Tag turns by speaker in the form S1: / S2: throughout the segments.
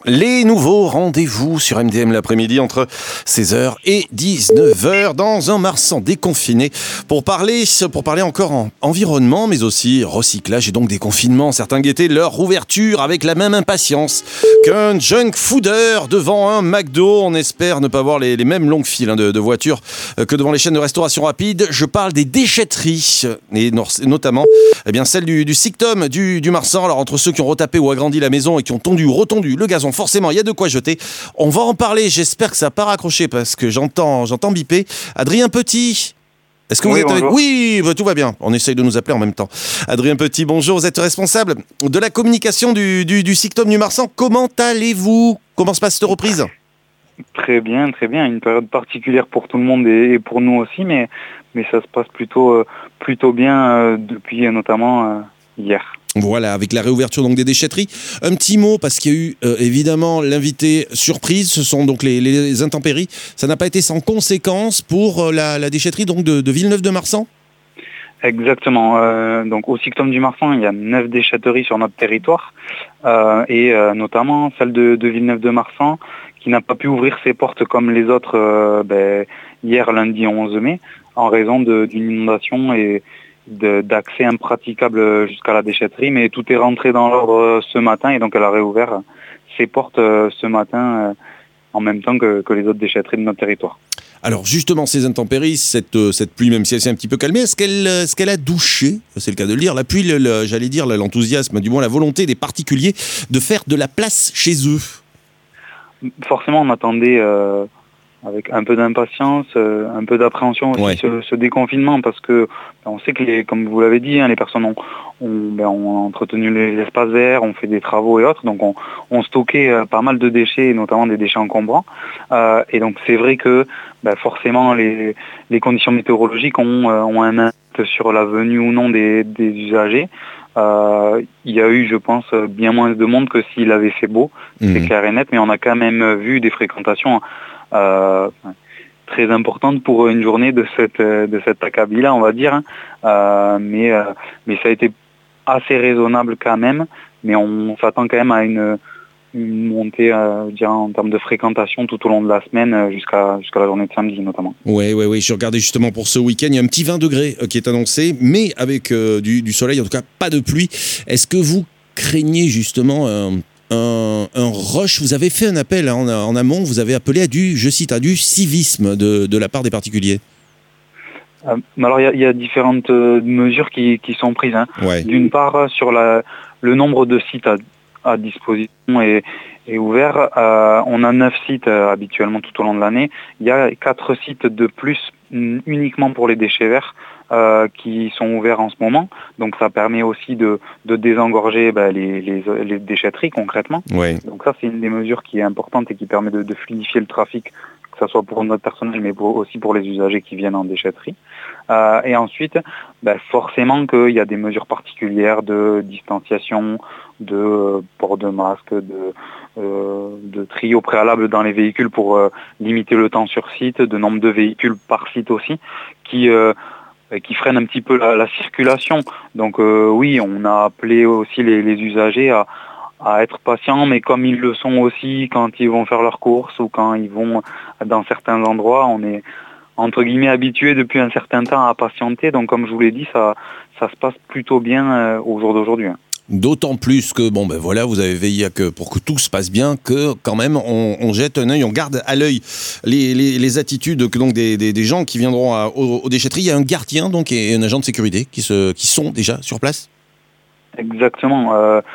S1: Les nouveaux rendez-vous sur MDM l'après-midi entre 16h et 19h dans un Marsan déconfiné pour parler encore en environnement mais aussi recyclage et donc déconfinement. Certains guettaient leur ouverture avec la même impatience qu'un junk foodeur devant un McDo. On espère ne pas voir les mêmes longues files de voitures que devant les chaînes de restauration rapide. Je parle des déchetteries et notamment celle du Sictom du Marsan. Alors entre ceux qui ont retapé ou agrandi la maison et qui ont tondu ou retondu le gazon, forcément, il y a de quoi jeter. On va en parler. J'espère que ça n'a pas raccroché parce que j'entends biper. Adrien Petit, est-ce que vous êtes avec... Oui, tout va bien. On essaye de nous appeler en même temps. Adrien Petit, bonjour. Vous êtes responsable de la communication du Sictom du Marsan. Comment allez-vous ? Comment se passe cette reprise ?
S2: Très bien. Une période particulière pour tout le monde et pour nous aussi, mais ça se passe plutôt bien depuis notamment hier.
S1: Voilà, avec la réouverture donc des déchetteries. Un petit mot, parce qu'il y a eu évidemment l'invité surprise, ce sont donc les intempéries. Ça n'a pas été sans conséquence pour la déchetterie donc de Villeneuve-de-Marsan ?
S2: Exactement. Donc au Sictom du Marsan, il y a 9 déchetteries sur notre territoire, et notamment celle de Villeneuve-de-Marsan, qui n'a pas pu ouvrir ses portes comme les autres hier lundi 11 mai, en raison d'une inondation et d'accès impraticable jusqu'à la déchetterie, mais tout est rentré dans l'ordre ce matin et donc elle a réouvert ses portes ce matin en même temps que les autres déchetteries de notre territoire.
S1: Alors justement, ces intempéries, cette pluie, même si elle s'est un petit peu calmée, est-ce qu'elle a douché, c'est le cas de le dire, la pluie, j'allais dire l'enthousiasme, du moins la volonté des particuliers de faire de la place chez eux ? Forcément,
S2: on attendait avec un peu d'impatience, un peu d'appréhension aussi ce déconfinement, parce que on sait que, comme vous l'avez dit, les personnes ont entretenu les espaces verts, ont fait des travaux et autres, donc on stockait pas mal de déchets, et notamment des déchets encombrants. Et donc c'est vrai que forcément les conditions météorologiques ont un impact sur la venue ou non des usagers. Il y a eu, je pense, bien moins de monde que s'il avait fait beau, c'est clair et net, mais on a quand même vu des fréquentations très importante pour une journée de cet acabit-là, on va dire. Mais ça a été assez raisonnable quand même. Mais on s'attend quand même à une montée, en termes de fréquentation tout au long de la semaine jusqu'à la journée de samedi notamment.
S1: Oui. Je regardais justement pour ce week-end, il y a un petit 20 degrés qui est annoncé, mais avec du soleil, en tout cas pas de pluie. Est-ce que vous craignez justement un rush? Vous avez fait un appel en amont, vous avez appelé à du civisme de la part des particuliers.
S2: Alors il y a différentes mesures qui sont prises. D'une part, sur le nombre de sites à disposition et ouverts, on a 9 sites habituellement tout au long de l'année. Il y a 4 sites de plus uniquement pour les déchets verts qui sont ouverts en ce moment. Donc ça permet aussi de désengorger les déchetteries concrètement.
S1: Ouais.
S2: Donc ça c'est une des mesures qui est importante et qui permet de fluidifier le trafic, que ce soit pour notre personnel mais aussi pour les usagers qui viennent en déchetterie. Et ensuite, forcément qu'il y a des mesures particulières de distanciation, de port de masque, de tri au préalable dans les véhicules pour limiter le temps sur site, de nombre de véhicules par site aussi, qui freinent un petit peu la circulation. Donc oui, on a appelé aussi les usagers à être patients, mais comme ils le sont aussi quand ils vont faire leurs courses ou quand ils vont dans certains endroits, on est entre guillemets habitué depuis un certain temps à patienter. Donc comme je vous l'ai dit, ça se passe plutôt bien au jour d'aujourd'hui.
S1: D'autant plus que vous avez veillé pour que tout se passe bien, que quand même on jette un œil, on garde à l'œil les attitudes que donc des gens qui viendront aux déchetteries. Il y a un gardien donc et un agent de sécurité qui sont déjà sur place.
S2: Exactement.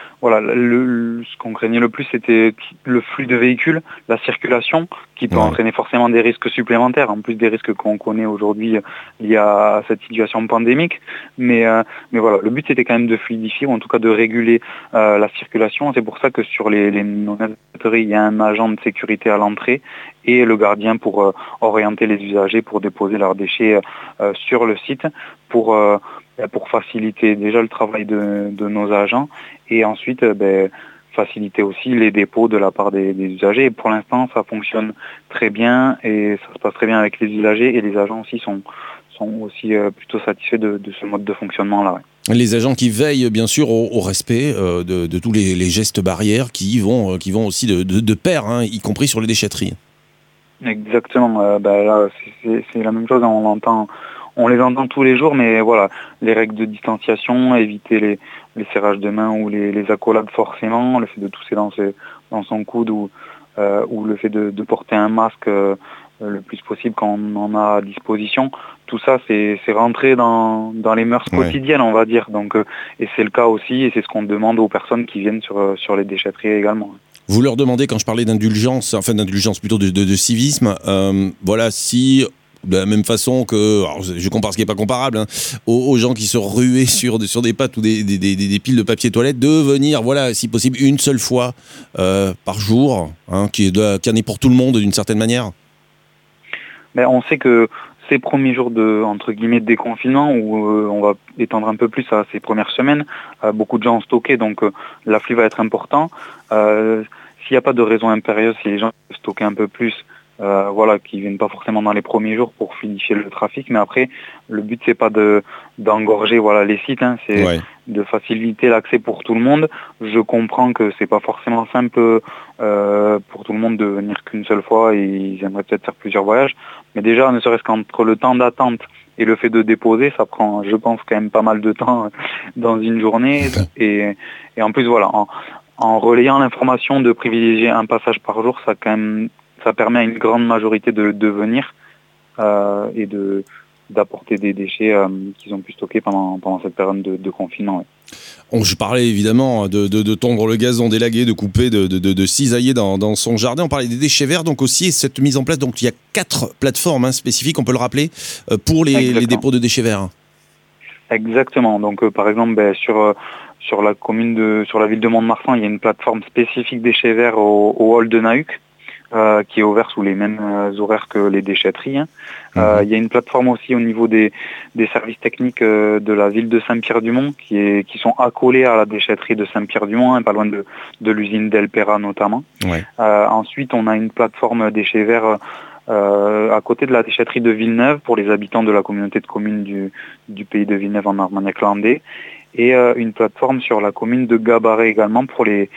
S2: Ce qu'on craignait le plus, c'était le flux de véhicules, la circulation, qui peut entraîner forcément des risques supplémentaires, en plus des risques qu'on connaît aujourd'hui liés à cette situation pandémique. Mais voilà, le but c'était quand même de fluidifier, ou en tout cas de réguler la circulation. C'est pour ça que sur les déchetteries, il y a un agent de sécurité à l'entrée et le gardien pour orienter les usagers pour déposer leurs déchets sur le site, pour faciliter déjà le travail de nos agents et ensuite faciliter aussi les dépôts de la part des usagers. Et pour l'instant, ça fonctionne très bien et ça se passe très bien avec les usagers et les agents aussi sont aussi plutôt satisfaits de ce mode de fonctionnement-là. Ouais.
S1: Les agents qui veillent bien sûr au respect de tous les gestes barrières qui vont aussi de pair, hein, y compris sur les déchetteries.
S2: Exactement. Là, c'est la même chose. On les entend tous les jours, mais voilà, les règles de distanciation, éviter les serrages de main ou les accolades forcément, le fait de tousser dans son coude ou le fait de porter un masque le plus possible quand on en a à disposition. Tout ça, c'est rentré dans les mœurs quotidiennes, on va dire. Donc, et c'est le cas aussi, et c'est ce qu'on demande aux personnes qui viennent sur les déchetteries également.
S1: Vous leur demandez, quand je parlais d'indulgence, plutôt de civisme, voilà, si de la même façon que, alors je compare ce qui n'est pas comparable, hein, aux gens qui se ruaient sur des pâtes ou des piles de papier toilette, de venir, voilà, si possible, une seule fois par jour, hein, qui en est pour tout le monde d'une certaine manière.
S2: On sait que ces premiers jours entre guillemets de déconfinement, où on va étendre un peu plus à ces premières semaines, beaucoup de gens ont stocké, donc l'afflux va être important. S'il n'y a pas de raison impérieuse, si les gens peuvent stocker un peu plus, qui viennent pas forcément dans les premiers jours pour fluidifier le trafic, mais après le but c'est pas d'engorger les sites, hein, c'est de faciliter l'accès pour tout le monde. Je comprends que c'est pas forcément simple pour tout le monde de venir qu'une seule fois et ils aimeraient peut-être faire plusieurs voyages, mais déjà ne serait-ce qu'entre le temps d'attente et le fait de déposer, ça prend, je pense, quand même pas mal de temps dans une journée, et en plus en relayant l'information de privilégier un passage par jour, ça permet à une grande majorité de venir et d'apporter des déchets qu'ils ont pu stocker pendant cette période de confinement. Ouais.
S1: Je parlais évidemment de tondre le gazon, d'élaguer, de couper, de cisailler dans son jardin. On parlait des déchets verts, donc aussi cette mise en place. Donc il y a 4 plateformes spécifiques, on peut le rappeler, pour les dépôts de déchets verts.
S2: Exactement. Donc par exemple, sur la ville de Mont-de-Marsan, il y a une plateforme spécifique déchets verts au hall de Nahuc, qui est ouvert sous les mêmes horaires que les déchetteries. Hein. Il y a une plateforme aussi au niveau des services techniques de la ville de Saint-Pierre-du-Mont qui sont accolés à la déchetterie de Saint-Pierre-du-Mont, hein, pas loin de l'usine d'Elpera notamment. Ouais. Ensuite, on a une plateforme déchets verts à côté de la déchetterie de Villeneuve pour les habitants de la communauté de communes du pays de Villeneuve en Armagnac-Landais. Et une plateforme sur la commune de Gabarret également pour les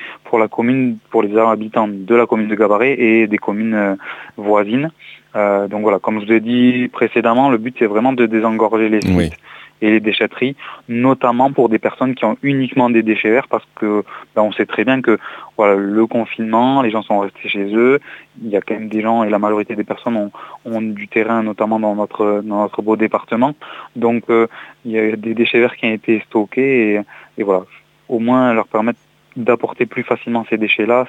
S2: habitants de la commune de Gabarret et des communes voisines. Donc voilà, comme je vous ai dit précédemment, le but c'est vraiment de désengorger les sites et les déchetteries, notamment pour des personnes qui ont uniquement des déchets verts, parce que on sait très bien que le confinement, les gens sont restés chez eux, il y a quand même des gens et la majorité des personnes ont du terrain, notamment dans notre beau département. Donc il y a des déchets verts qui ont été stockés et voilà, au moins leur permettre d'apporter plus facilement ces déchets-là,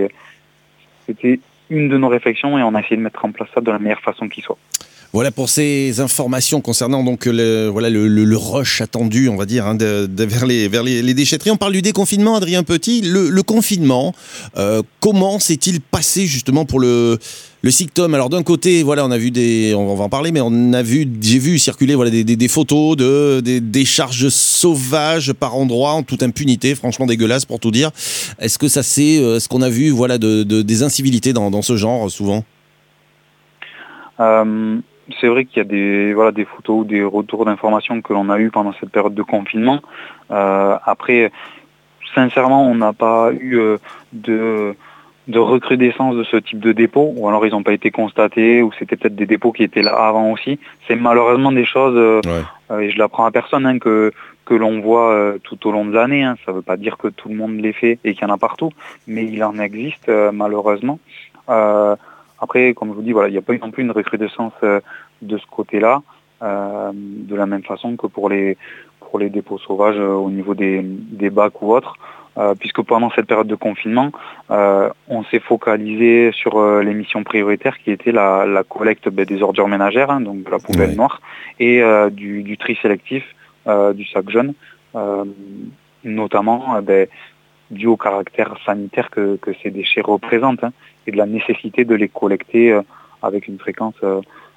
S2: c'était une de nos réflexions et on a essayé de mettre en place ça de la meilleure façon qui soit.
S1: Voilà pour ces informations concernant donc le rush attendu, on va dire, hein, vers les déchetteries. On parle du déconfinement, Adrien Petit. Le confinement, comment s'est-il passé justement pour le SICTOM? Alors d'un côté, on a vu on va en parler, mais j'ai vu circuler des photos des décharges sauvages par endroits en toute impunité, franchement dégueulasse pour tout dire. Est-ce qu'on a vu des incivilités dans ce genre souvent?
S2: C'est vrai qu'il y a des photos ou des retours d'informations que l'on a eu pendant cette période de confinement. Après, sincèrement, on n'a pas eu de recrudescence de ce type de dépôt, ou alors ils n'ont pas été constatés, ou c'était peut-être des dépôts qui étaient là avant aussi. C'est malheureusement des choses, et je l'apprends à personne, hein, que l'on voit tout au long de l'année. Hein. Ça ne veut pas dire que tout le monde les fait et qu'il y en a partout, mais il en existe malheureusement. Après, comme je vous dis, il n'y a pas eu non plus une recrudescence de ce côté-là, de la même façon que pour les dépôts sauvages au niveau des bacs ou autres, puisque pendant cette période de confinement, on s'est focalisé sur les missions prioritaires qui étaient la collecte des ordures ménagères, hein, donc de la poubelle noire, et du tri sélectif du sac jaune, notamment dû au caractère sanitaire que ces déchets représentent, hein, et de la nécessité de les collecter avec une fréquence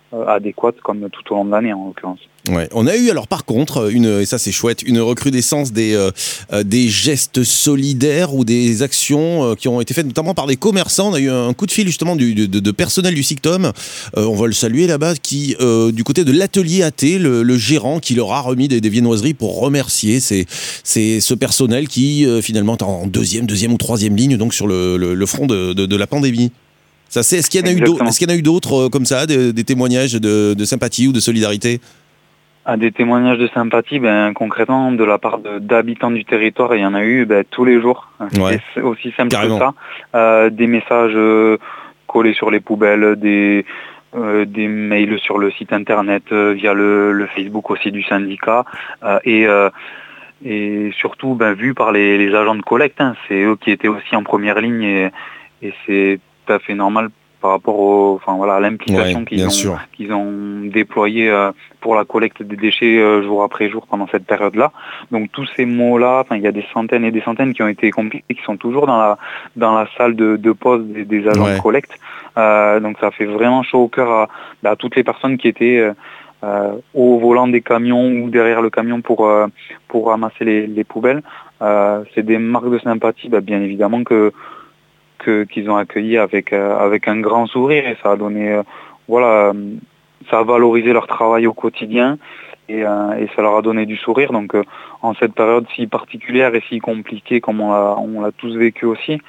S2: adéquate comme tout au long de l'année en l'occurrence.
S1: Ouais. On a eu alors par contre, et ça c'est chouette, une recrudescence des gestes solidaires ou des actions qui ont été faites notamment par des commerçants. On a eu un coup de fil justement de personnel du SICTOM, on va le saluer là-bas, qui du côté de l'atelier AT, le gérant qui leur a remis des viennoiseries pour remercier ce personnel qui finalement est en deuxième ou troisième ligne donc sur le front de la pandémie. Ça, est-ce qu'il y en a eu d'autres comme ça, des témoignages de sympathie ou de solidarité?
S2: Des témoignages de sympathie, concrètement, de la part d'habitants du territoire, il y en a eu tous les jours.
S1: Ouais.
S2: C'est aussi simple
S1: Carrément.
S2: que ça. Des messages collés sur les poubelles, des mails sur le site internet, via le Facebook aussi du syndicat, et surtout vus par les agents de collecte. C'est eux qui étaient aussi en première ligne et c'est tout à fait normal par rapport à l'implication qu'ils ont déployée pour la collecte des déchets jour après jour pendant cette période-là. Donc tous ces mots-là, il y a des centaines et des centaines qui ont été compliqués, qui sont toujours dans la salle de pause des agents de collecte. Donc ça fait vraiment chaud au cœur à toutes les personnes qui étaient au volant des camions ou derrière le camion pour ramasser les poubelles. C'est des marques de sympathie, bien évidemment qu'ils ont accueilli avec un grand sourire, et ça a donné ça a valorisé leur travail au quotidien et ça leur a donné du sourire. Donc en cette période si particulière et si compliquée comme on l'a tous vécu aussi,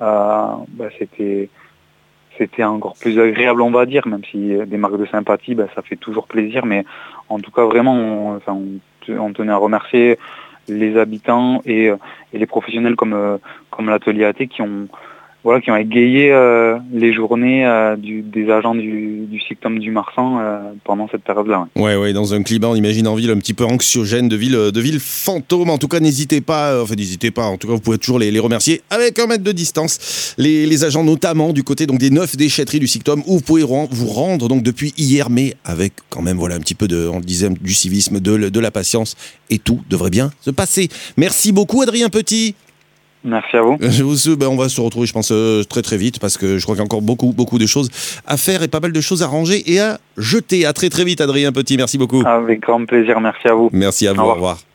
S2: c'était encore plus agréable, on va dire, même si des marques de sympathie, ça fait toujours plaisir, mais en tout cas vraiment on tenait à remercier les habitants et les professionnels comme l'atelier AT qui ont égayé les journées des agents du SICTOM du Marsan pendant cette période-là.
S1: Ouais, dans un climat, on imagine, en ville un petit peu anxiogène, de ville fantôme. En tout cas, n'hésitez pas. En tout cas, vous pouvez toujours les remercier avec 1 mètre de distance. Les agents, notamment du côté donc des 9 déchetteries du SICTOM, où vous pouvez vous rendre donc depuis hier, mais avec quand même un petit peu on le disait, du civisme, de la patience, et tout devrait bien se passer. Merci beaucoup, Adrien Petit.
S2: Merci à vous.
S1: On va se retrouver, je pense, très très vite, parce que je crois qu'il y a encore beaucoup de choses à faire et pas mal de choses à ranger et à jeter. À très très vite, Adrien Petit. Merci beaucoup.
S2: Avec grand plaisir. Merci à vous.
S1: Merci à vous. Au revoir.